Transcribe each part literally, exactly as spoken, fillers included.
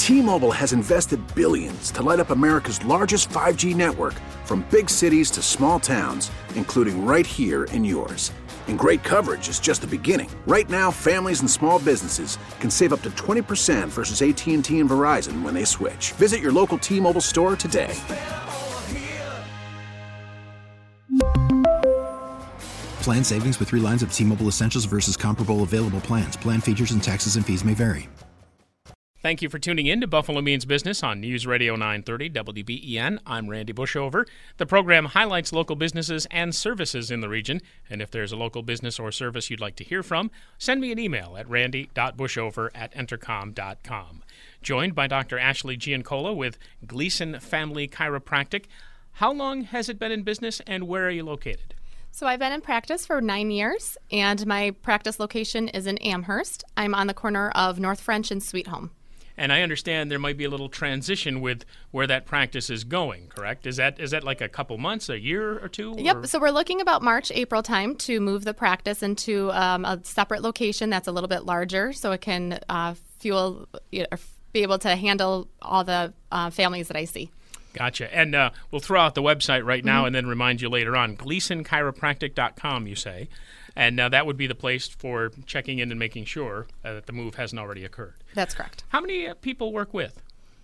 T-Mobile has invested billions to light up America's largest five G network, from big cities to small towns, including right here in yours. And great coverage is just the beginning. Right now, families and small businesses can save up to twenty percent versus A T and T and Verizon when they switch. Visit your local T-Mobile store today. Plan savings with three lines of T-Mobile Essentials versus comparable available plans. Plan features and taxes and fees may vary. Thank you for tuning in to Buffalo Means Business on News Radio nine thirty W B E N. I'm Randy Bushover. The program highlights local businesses and services in the region. And if there's a local business or service you'd like to hear from, send me an email at randy dot bushover at entercom dot com. Joined by Doctor Ashley Giancola with Gleason Family Chiropractic. How long has it been in business and where are you located? So I've been in practice for nine years, and my practice location is in Amherst. I'm on the corner of North French and Sweet Home. And I understand there might be a little transition with where that practice is going, correct? Is that is that like a couple months, a year or two? Yep. Or? So we're looking about March, April time to move the practice into um, a separate location that's a little bit larger, so it can uh, fuel, you know, be able to handle all the uh, families that I see. Gotcha. And uh, we'll throw out the website right now Mm-hmm. and then remind you later on. Gleason Chiropractic dot com, you say. And uh, that would be the place for checking in and making sure uh, that the move hasn't already occurred. That's correct. How many uh, people work with?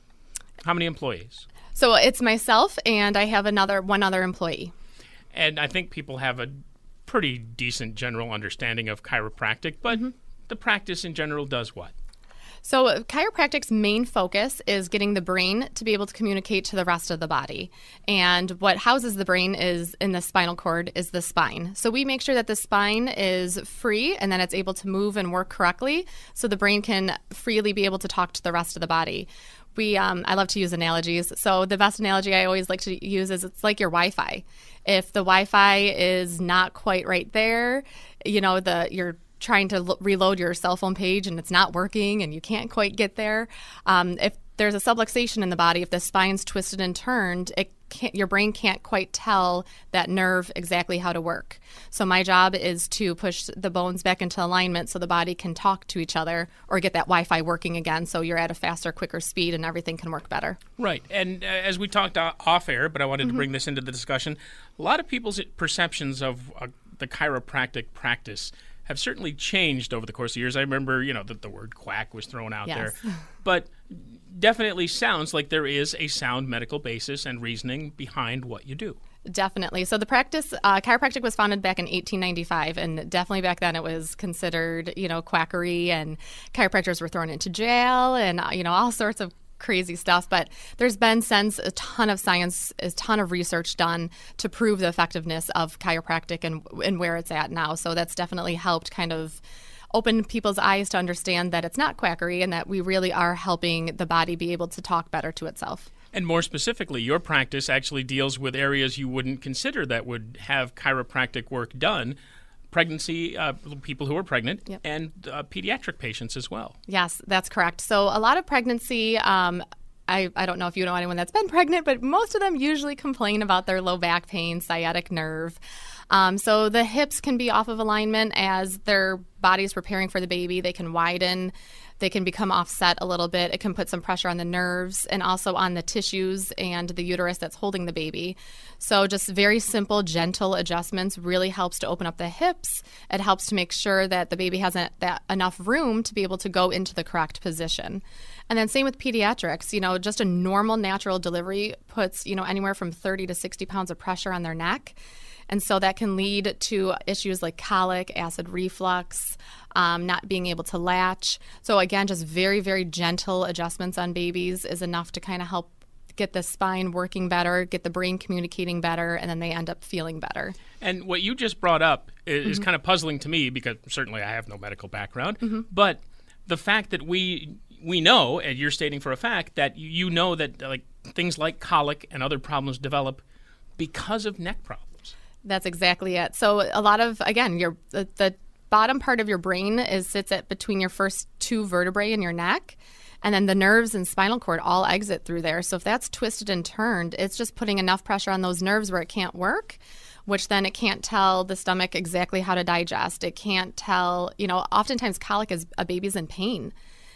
How many employees? So it's myself, and I have another one other employee. And I think people have a pretty decent general understanding of chiropractic, but mm-hmm. the practice in general does what? So uh, chiropractic's main focus is getting the brain to be able to communicate to the rest of the body. And what houses the brain is in the spinal cord is the spine. So we make sure that the spine is free and that it's able to move and work correctly so the brain can freely be able to talk to the rest of the body. We, um, I love to use analogies. So the best analogy I always like to use is it's like your Wi-Fi. If the Wi-Fi is not quite right there, you know, the your trying to lo- reload your cell phone page and it's not working and you can't quite get there. Um, if there's a subluxation in the body, if the spine's twisted and turned, it can't, your brain can't quite tell that nerve exactly how to work. So my job is to push the bones back into alignment so the body can talk to each other or get that Wi-Fi working again so you're at a faster, quicker speed and everything can work better. Right. And uh, as we talked uh, off air, but I wanted mm-hmm. to bring this into the discussion, a lot of people's perceptions of uh, the chiropractic practice have certainly changed over the course of years. I remember, you know, that the word quack was thrown out yes. there. But definitely sounds like there is a sound medical basis and reasoning behind what you do. Definitely. So the practice, uh, chiropractic was founded back in eighteen ninety-five, and definitely back then it was considered, you know, quackery, and chiropractors were thrown into jail and, uh, you know, all sorts of crazy stuff. But there's been since a ton of science, a ton of research done to prove the effectiveness of chiropractic and, and where it's at now. So that's definitely helped kind of open people's eyes to understand that it's not quackery and that we really are helping the body be able to talk better to itself. And more specifically, your practice actually deals with areas you wouldn't consider that would have chiropractic work done. Pregnancy, uh, people who are pregnant, yep. and uh, pediatric patients as well. Yes, that's correct. So a lot of pregnancy, um, I, I don't know if you know anyone that's been pregnant, but most of them usually complain about their low back pain, sciatic nerve. Um, so the hips can be off of alignment as their body is preparing for the baby. They can widen. They can become offset a little bit. It can put some pressure on the nerves and also on the tissues and the uterus that's holding the baby. So just very simple, gentle adjustments really helps to open up the hips. It helps to make sure that the baby has a, that enough room to be able to go into the correct position. And then same with pediatrics. You know, just a normal natural delivery puts, you know, anywhere from thirty to sixty pounds of pressure on their neck. And so that can lead to issues like colic, acid reflux, um, not being able to latch. So again, just very, very gentle adjustments on babies is enough to kind of help get the spine working better, get the brain communicating better, and then they end up feeling better. And what you just brought up is mm-hmm. kind of puzzling to me because certainly I have no medical background, mm-hmm. but the fact that we we know, and you're stating for a fact, that you know that like things like colic and other problems develop because of neck problems. That's exactly it. So a lot of, again, your the, the bottom part of your brain is sits at between your first two vertebrae in your neck, and then the nerves and spinal cord all exit through there. So if that's twisted and turned, it's just putting enough pressure on those nerves where it can't work, which then it can't tell the stomach exactly how to digest. It can't tell, you know, oftentimes colic is a baby's in pain.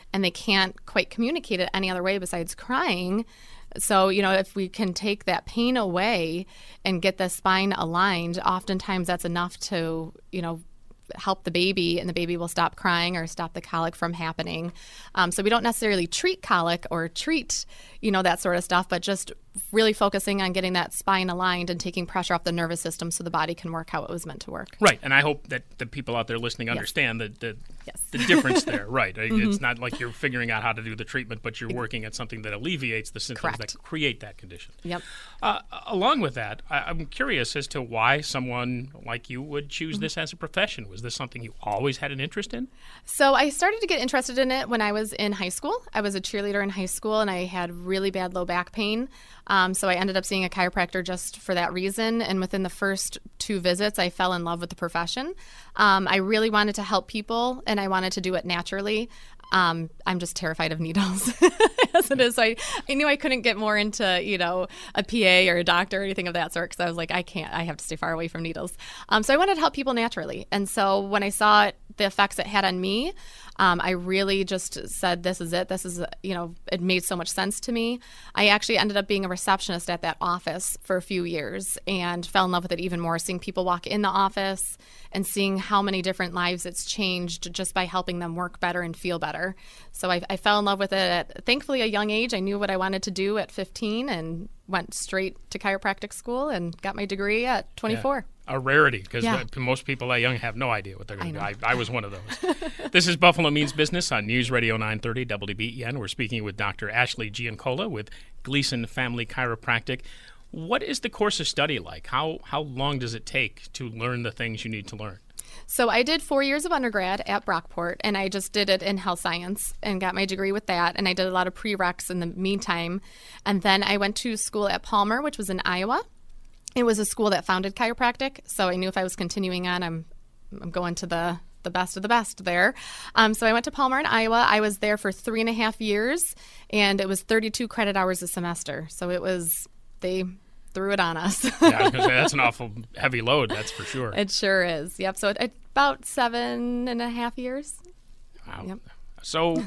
and they can't quite communicate it any other way besides crying. So, you know, if we can take that pain away and get the spine aligned, oftentimes that's enough to, you know, help the baby, and the baby will stop crying or stop the colic from happening. Um, so we don't necessarily treat colic or treat, you know, that sort of stuff, but just really focusing on getting that spine aligned and taking pressure off the nervous system so the body can work how it was meant to work. Right. And I hope that the people out there listening understand yes. the, the, yes. the difference there. Right. Mm-hmm. It's not like you're figuring out how to do the treatment, but you're working at something that alleviates the symptoms Correct. that create that condition. Yep. Uh, along with that, I, I'm curious as to why someone like you would choose mm-hmm. this as a profession. Was this something you always had an interest in? So I started to get interested in it when I was in high school. I was a cheerleader in high school, and I had really bad low back pain. Um, so I ended up seeing a chiropractor just for that reason. And within the first two visits, I fell in love with the profession. Um, I really wanted to help people, and I wanted to do it naturally. Um, I'm just terrified of needles as it is. So I, I knew I couldn't get more into, you know, a P A or a doctor or anything of that sort, because I was like, I can't, I have to stay far away from needles. Um, so I wanted to help people naturally. And so when I saw it, the effects it had on me, um, I really just said, this is it. This is, you know, it made so much sense to me. I actually ended up being a receptionist at that office for a few years and fell in love with it even more, seeing people walk in the office and seeing how many different lives it's changed just by helping them work better and feel better. So I, I fell in love with it at, thankfully, a young age. I knew what I wanted to do at fifteen and went straight to chiropractic school and got my degree at twenty-four. Yeah. A rarity, because yeah. most people that young have no idea what they're going to do. I, I was one of those. This is Buffalo Means Business on News Radio nine thirty W B E N. We're speaking with Doctor Ashley Giancola with Gleason Family Chiropractic. What is the course of study like? How how long does it take to learn the things you need to learn? So I did four years of undergrad at Brockport, and I just did it in health science and got my degree with that. And I did a lot of prereqs in the meantime. And then I went to school at Palmer, which was in Iowa. It was a school that founded chiropractic, so I knew if I was continuing on, I'm I'm going to the, the best of the best there. Um, so I went to Palmer in Iowa. I was there for three and a half years, and it was thirty-two credit hours a semester. So it was, they threw it on us. Yeah, I was going to say, that's an awful heavy load, that's for sure. It sure is. Yep. So it, it, about seven and a half years. Wow. Yep. So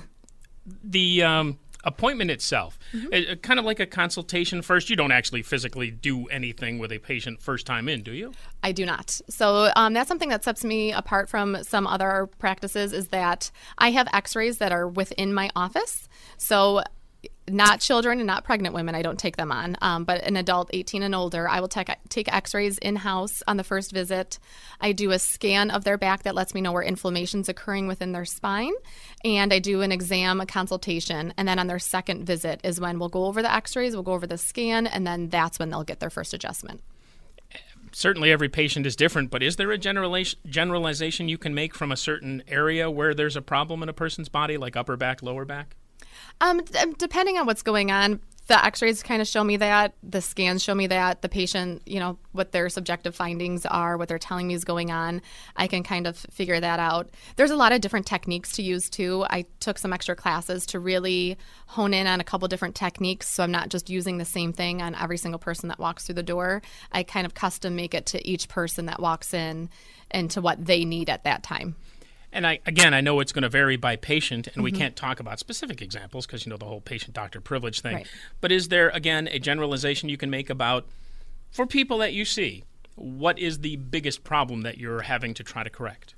the um, appointment itself, mm-hmm. it, kind of like a consultation first. You don't actually physically do anything with a patient first time in, do you? I do not. So um, that's something that sets me apart from some other practices, is that I have x-rays that are within my office. So not children and not pregnant women, I don't take them on, um, but an adult eighteen and older, I will take, take x-rays in-house on the first visit. I do a scan of their back that lets me know where inflammation's occurring within their spine, and I do an exam, a consultation, and then on their second visit is when we'll go over the x-rays, we'll go over the scan, and then that's when they'll get their first adjustment. Certainly every patient is different, but is there a generalization generalization you can make from a certain area where there's a problem in a person's body, like upper back, lower back? Um, depending on what's going on, the x-rays kind of show me that, the scans show me that, the patient, you know, what their subjective findings are, what they're telling me is going on, I can kind of figure that out. There's a lot of different techniques to use too. I took some extra classes to really hone in on a couple different techniques, so I'm not just using the same thing on every single person that walks through the door. I kind of custom make it to each person that walks in and to what they need at that time. And I, again, I know it's going to vary by patient, and mm-hmm. we can't talk about specific examples because, you know, the whole patient-doctor privilege thing. Right. But is there, again, a generalization you can make about, for people that you see, what is the biggest problem that you're having to try to correct?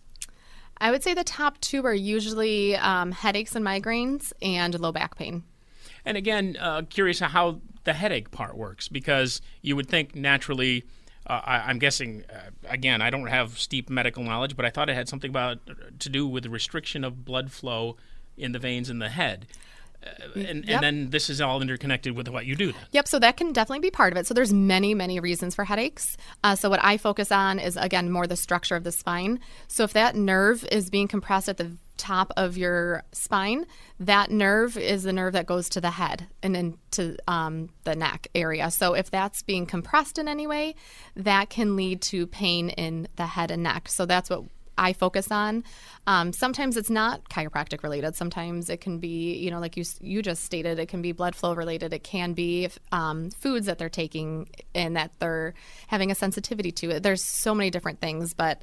I would say the top two are usually um, headaches and migraines and low back pain. And again, uh, curious how the headache part works, because you would think naturally, Uh, I, I'm guessing, uh, again, I don't have steep medical knowledge, but I thought it had something about to do with the restriction of blood flow in the veins in the head. Uh, and, yep. and then this is all interconnected with what you do then. Yep, so that can definitely be part of it. So there's many, many reasons for headaches. Uh, so what I focus on is, again, more the structure of the spine. So if that nerve is being compressed at the top of your spine, that nerve is the nerve that goes to the head and then to um, the neck area. So if that's being compressed in any way, that can lead to pain in the head and neck. So that's what I focus on. Um, sometimes it's not chiropractic related. Sometimes it can be, you know, like you you just stated, it can be blood flow related. It can be um, foods that they're taking and that they're having a sensitivity to it. There's so many different things, but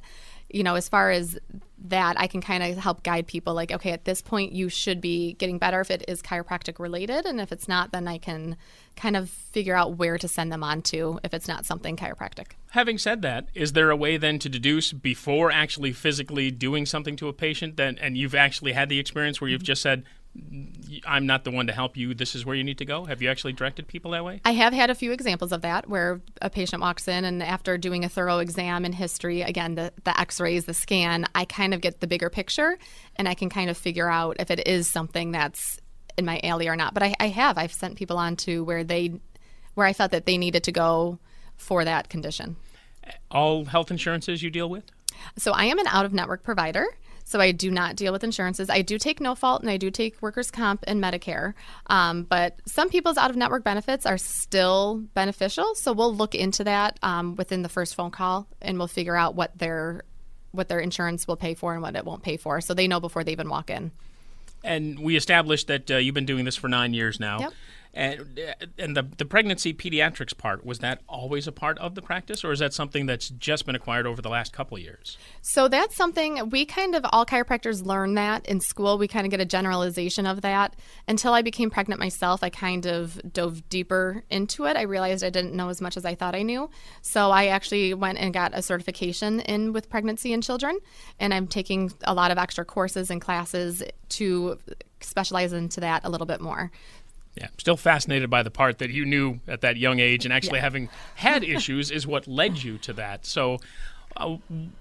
you know, as far as that, I can kind of help guide people like, okay, at this point you should be getting better if it is chiropractic related. And if it's not, then I can kind of figure out where to send them on to if it's not something chiropractic. Having said that, is there a way then to deduce before actually physically doing something to a patient that, and you've actually had the experience where you've just said, I'm not the one to help you, this is where you need to go? Have you actually directed people that way? I have had a few examples of that where a patient walks in and after doing a thorough exam and history, again, the, the x-rays, the scan, I kind of get the bigger picture and I can kind of figure out if it is something that's in my alley or not. But I, I have. I've sent people on to where they, where I felt that they needed to go for that condition. All health insurances you deal with? So I am an out-of-network provider. So I do not deal with insurances. I do take no fault and I do take workers' comp and Medicare. Um, but some people's out-of-network benefits are still beneficial. So we'll look into that um, within the first phone call and we'll figure out what their what their insurance will pay for and what it won't pay for. So they know before they even walk in. And we established that uh, you've been doing this for nine years now. Yep. And, and the, the pregnancy pediatrics part, was that always a part of the practice, or is that something that's just been acquired over the last couple of years? So that's something we kind of, all chiropractors learn that in school. We kind of get a generalization of that. Until I became pregnant myself, I kind of dove deeper into it. I realized I didn't know as much as I thought I knew. So I actually went and got a certification in with pregnancy in children, and I'm taking a lot of extra courses and classes to specialize into that a little bit more. Yeah, I'm still fascinated by the part that you knew at that young age, and actually yeah. having had issues is what led you to that. So uh,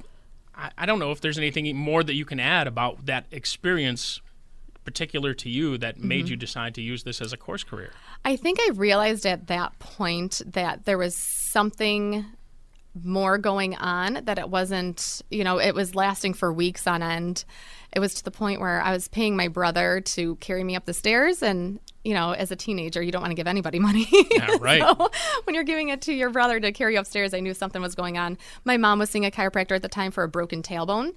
I, I don't know if there's anything more that you can add about that experience particular to you that mm-hmm. made you decide to use this as a course career. I think I realized at that point that there was something more going on, that it wasn't, you know, it was lasting for weeks on end. It was to the point where I was paying my brother to carry me up the stairs, and you know, as a teenager, you don't want to give anybody money. Yeah, right. So when you're giving it to your brother to carry you upstairs, I knew something was going on. My mom was seeing a chiropractor at the time for a broken tailbone.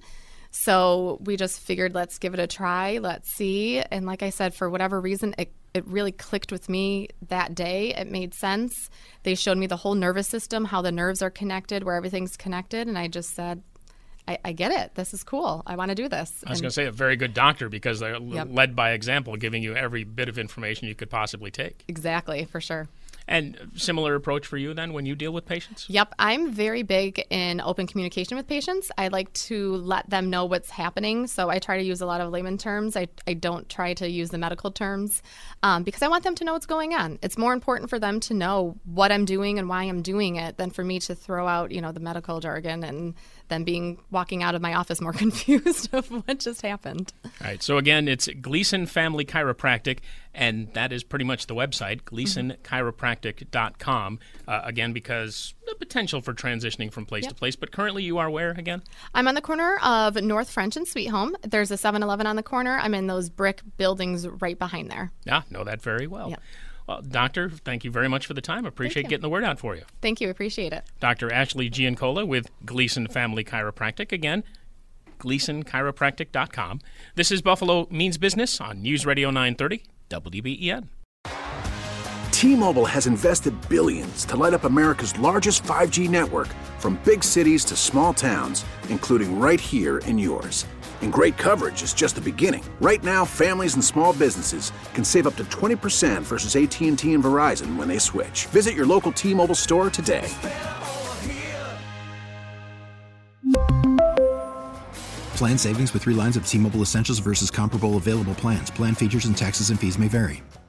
So we just figured, let's give it a try. Let's see. And like I said, for whatever reason, it, it really clicked with me that day. It made sense. They showed me the whole nervous system, how the nerves are connected, where everything's connected. And I just said, I, I get it. This is cool. I want to do this. I was going to say a very good doctor, because they're Yep. led by example, giving you every bit of information you could possibly take. Exactly, for sure. And similar approach for you then when you deal with patients? Yep. I'm very big in open communication with patients. I like to let them know what's happening. So I try to use a lot of layman terms. I, I don't try to use the medical terms um, because I want them to know what's going on. It's more important for them to know what I'm doing and why I'm doing it than for me to throw out, you know, the medical jargon and then being walking out of my office more confused of what just happened. All right. So again, it's Gleason Family Chiropractic, and that is pretty much the website, gleason chiropractic dot com. Uh, again, because the potential for transitioning from place Yep. to place. But currently you are where again? I'm on the corner of North French and Sweet Home. There's a seven eleven on the corner. I'm in those brick buildings right behind there. Yeah, know that very well. Yep. Well, Doctor, thank you very much for the time. Appreciate you. getting the word out for you. Thank you. Appreciate it. Doctor Ashley Giancola with Gleason Family Chiropractic. Again, gleason chiropractic dot com. This is Buffalo Means Business on News Radio nine thirty W B E N. T-Mobile has invested billions to light up America's largest five G network, from big cities to small towns, including right here in yours. And great coverage is just the beginning. Right now, families and small businesses can save up to twenty percent versus A T and T and Verizon when they switch. Visit your local T-Mobile store today. Plan savings with three lines of T-Mobile Essentials versus comparable available plans. Plan features and taxes and fees may vary.